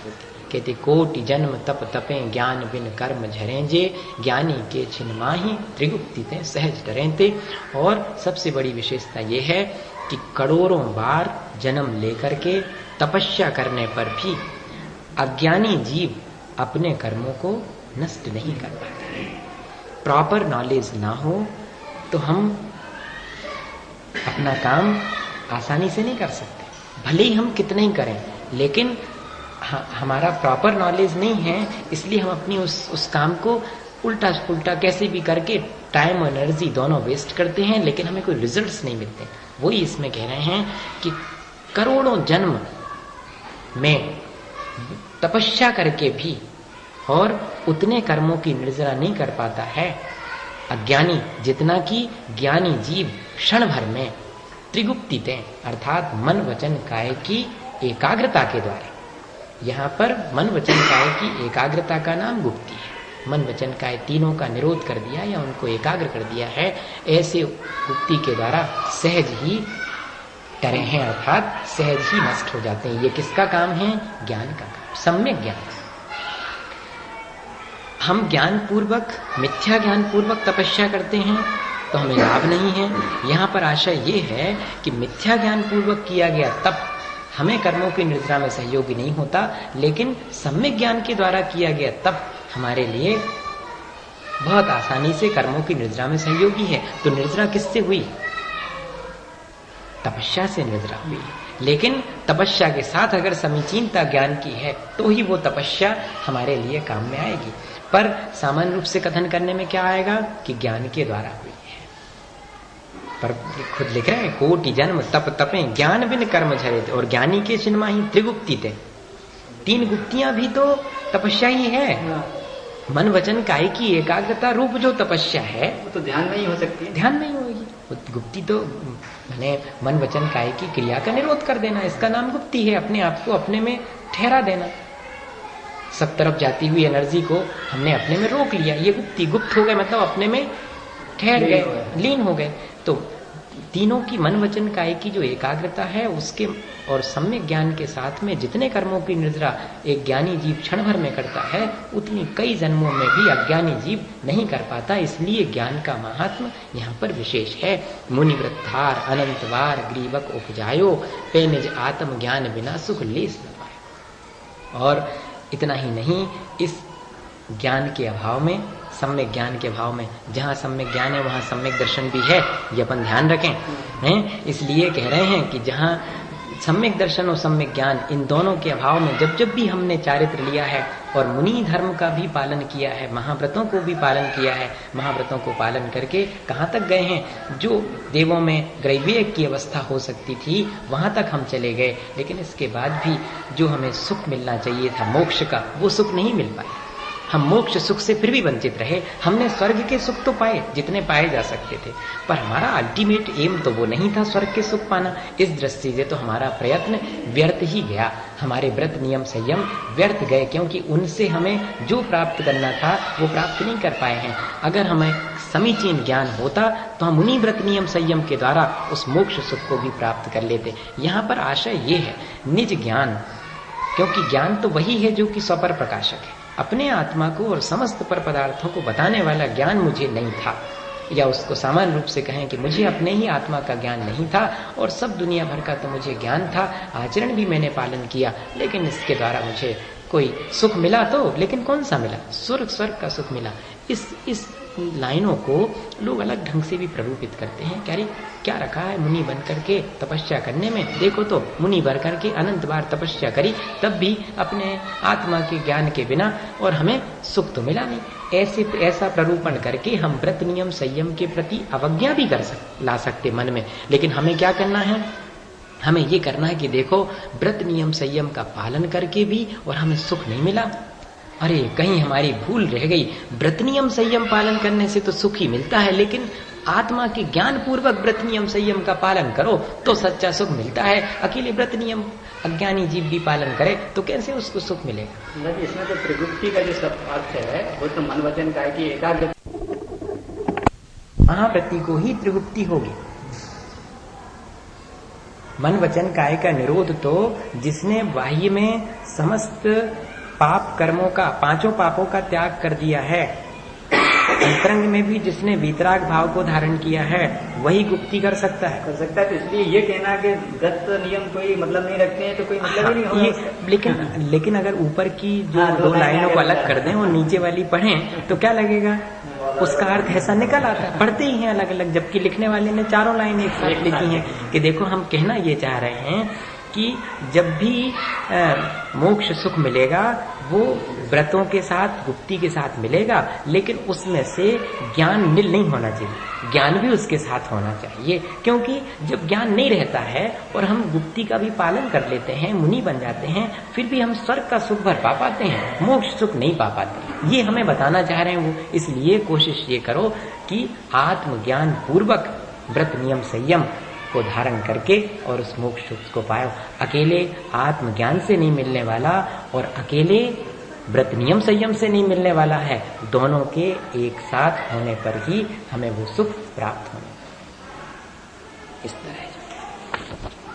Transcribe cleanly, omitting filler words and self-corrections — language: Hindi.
होती। कहते कोटि जन्म तप तपे ज्ञान बिन कर्म झरेंजे, ज्ञानी के छिन माही त्रिगुप्ति ते सहज डरेंते। और सबसे बड़ी विशेषता यह है कि करोड़ों बार जन्म लेकर के तपस्या करने पर भी अज्ञानी जीव अपने कर्मों को नष्ट नहीं कर पाता। प्रॉपर नॉलेज ना हो तो हम अपना काम आसानी से नहीं कर सकते, भले ही हम कितने ही करें, लेकिन हमारा प्रॉपर नॉलेज नहीं है, इसलिए हम अपनी उस काम को उल्टा पुल्टा कैसे भी करके टाइम और एनर्जी दोनों वेस्ट करते हैं, लेकिन हमें कोई रिजल्ट्स नहीं मिलते। वही इसमें कह रहे हैं कि करोड़ों जन्म में तपस्या करके भी और उतने कर्मों की निर्जरा नहीं कर पाता है अज्ञानी, जितना कि ज्ञानी जीव क्षण भर में त्रिगुप्ति दें, अर्थात मन वचन काय की एकाग्रता के द्वारा। यहाँ पर मन वचन काय की एकाग्रता का नाम गुप्ति है। मन वचन काय तीनों का निरोध कर दिया या उनको एकाग्र कर दिया है, ऐसे गुप्ति के द्वारा सहज ही टरे हैं, अर्थात सहज ही नष्ट हो जाते हैं। ये किसका काम है? ज्ञान का काम, सम्यक ज्ञान। हम ज्ञान पूर्वक, मिथ्या ज्ञान पूर्वक तपस्या करते हैं तो हमें लाभ नहीं है। यहाँ पर आशय ये है कि मिथ्या ज्ञान पूर्वक किया गया तप हमें कर्मों की निर्जरा में सहयोगी नहीं होता, लेकिन सम्यक ज्ञान के द्वारा किया गया तप हमारे लिए बहुत आसानी से कर्मों की निर्जरा में सहयोगी है। तो निर्जरा किससे हुई? तपस्या से निर्जरा हुई। लेकिन तपस्या के साथ अगर समीचीनता ज्ञान की है तो ही वो तपस्या हमारे लिए काम में आएगी। पर सामान्य रूप से कथन करने में क्या आएगा कि ज्ञान के द्वारा हुई है। पर खुद लिख रहे हैं कोटि जन्म तप तपे ज्ञान बिन कर्म झरे, और ज्ञानी के चिन्मा ही त्रिगुप्ति थे। तीन गुप्तियां भी तो तपस्या ही है। मन वचन काय की एकाग्रता रूप जो तपस्या है वो तो ध्यान में ही हो सकती है, ध्यान में ही होगी। गुप्ति तो मैंने मन वचन काय की क्रिया का निरोध कर देना, इसका नाम गुप्ति है। अपने आप को अपने में ठहरा देना, सब तरफ जाती हुई एनर्जी को हमने अपने में रोक लिया, ये गुप्ति। गुप्त हो गए मतलब अपने में ठहर गए, लीन हो गए। तो तीनों की मन वचन काय की जो एकाग्रता है उसके और सम्यक ज्ञान के साथ में जितने कर्मों की निर्जरा एक ज्ञानी जीव क्षण भर में करता है, उतनी कई जन्मों में भी अज्ञानी जीव नहीं कर पाता। इसलिए ज्ञान का महात्म यहाँ पर विशेष है। मुनि वृद्धार अनंतवार ग्रीवक उपजायो, पे निज आत्म ज्ञान बिना सुख लेस न पाए। और इतना ही नहीं, इस ज्ञान के अभाव में, सम्यक ज्ञान के अभाव में, जहाँ सम्यक ज्ञान है वहाँ सम्यक दर्शन भी है, ये अपन ध्यान रखें हैं। इसलिए कह रहे हैं कि जहाँ सम्यक दर्शन और सम्यक ज्ञान, इन दोनों के अभाव में जब जब भी हमने चारित्र लिया है और मुनि धर्म का भी पालन किया है, महाव्रतों को भी पालन किया है, महाव्रतों को पालन करके कहाँ तक गए हैं? जो देवों में ग्रैवेय की अवस्था हो सकती थी वहाँ तक हम चले गए, लेकिन इसके बाद भी जो हमें सुख मिलना चाहिए था मोक्ष का, वो सुख नहीं मिल पाया। हम मोक्ष सुख से फिर भी वंचित रहे। हमने स्वर्ग के सुख तो पाए जितने पाए जा सकते थे, पर हमारा अल्टीमेट एम तो वो नहीं था स्वर्ग के सुख पाना। इस दृष्टि से तो हमारा प्रयत्न व्यर्थ ही गया, हमारे व्रत नियम संयम व्यर्थ गए, क्योंकि उनसे हमें जो प्राप्त करना था वो प्राप्त नहीं कर पाए हैं। अगर हमें समीचीन ज्ञान होता तो हम उन्हीं व्रत नियम संयम के द्वारा उस मोक्ष सुख को भी प्राप्त कर लेते। यहाँ पर आशय ये है निज ज्ञान, क्योंकि ज्ञान तो वही है जो कि स्वपर प्रकाशक है। अपने आत्मा को और समस्त पर पदार्थों को बताने वाला ज्ञान मुझे नहीं था, या उसको सामान्य रूप से कहें कि मुझे अपने ही आत्मा का ज्ञान नहीं था, और सब दुनिया भर का तो मुझे ज्ञान था, आचरण भी मैंने पालन किया, लेकिन इसके द्वारा मुझे कोई सुख मिला तो, लेकिन कौन सा मिला? स्वर्ग का सुख मिला। इस लाइनों को लोग अलग ढंग से भी प्ररूपित करते हैं। क्या रखा है मुनि बन करके तपस्या करने में? देखो तो मुनि बन करके अनंत बार तपस्या करी, तब भी अपने आत्मा के ज्ञान के बिना, और हमें सुख तो मिला नहीं। ऐसा प्ररूपण करके हम व्रत नियम संयम के प्रति अवज्ञा भी ला सकते मन में। लेकिन हमें क्या करना है? हमें ये करना है कि देखो व्रत नियम संयम का पालन करके भी और हमें सुख नहीं मिला, अरे कहीं हमारी भूल रह गई। व्रत नियम संयम पालन करने से तो सुख ही मिलता है, लेकिन आत्मा के ज्ञान पूर्वक व्रत नियम संयम का पालन करो तो सच्चा सुख मिलता है। अकेले व्रत नियम अज्ञानी जीव भी पालन करे तो कैसे उसको सुख मिलेगा? इसमें तो त्रिगुप्ति का जो अर्थ है वो तो मन वचन काय की एकाग्रता, महाव्रति को ही त्रिगुप्ति होगी। मन वचन काया का निरोध तो जिसने बाह्य में समस्त पाप कर्मों का, 5 पापों का त्याग कर दिया है, अंतरंग में भी जिसने वीतराग भाव को धारण किया है, वही गुप्ती कर सकता है। कर सकता है। तो इसलिए ये कहना कि गत नियम कोई मतलब नहीं रखते हैं तो कोई मतलब ही नहीं होगा। लेकिन अगर ऊपर की जो 2 लाइनों को अलग कर दें और नीचे वाली पढ़ें तो क्या लगेगा? उसका अर्थ ऐसा निकल आता है। पढ़ते ही हैं अलग अलग, जबकि लिखने वाले ने 4 लाइनें एक साथ लिखी हैं कि देखो हम कहना ये चाह रहे हैं कि जब भी मोक्ष सुख मिलेगा वो व्रतों के साथ, गुप्ती के साथ मिलेगा, लेकिन उसमें से ज्ञान नील नहीं होना चाहिए, ज्ञान भी उसके साथ होना चाहिए। क्योंकि जब ज्ञान नहीं रहता है और हम गुप्ती का भी पालन कर लेते हैं, मुनि बन जाते हैं, फिर भी हम स्वर्ग का सुख भर पा पाते हैं, मोक्ष सुख नहीं पा पाते। ये हमें बताना चाह रहे हैं वो। इसलिए कोशिश ये करो कि आत्मज्ञान पूर्वक व्रत नियम संयम को धारण करके और उस मोक्ष सुख को पाओ। अकेले आत्मज्ञान से नहीं मिलने वाला और अकेले व्रत नियम संयम से नहीं मिलने वाला है, दोनों के एक साथ होने पर ही हमें वो सुख प्राप्त होने। इस तरह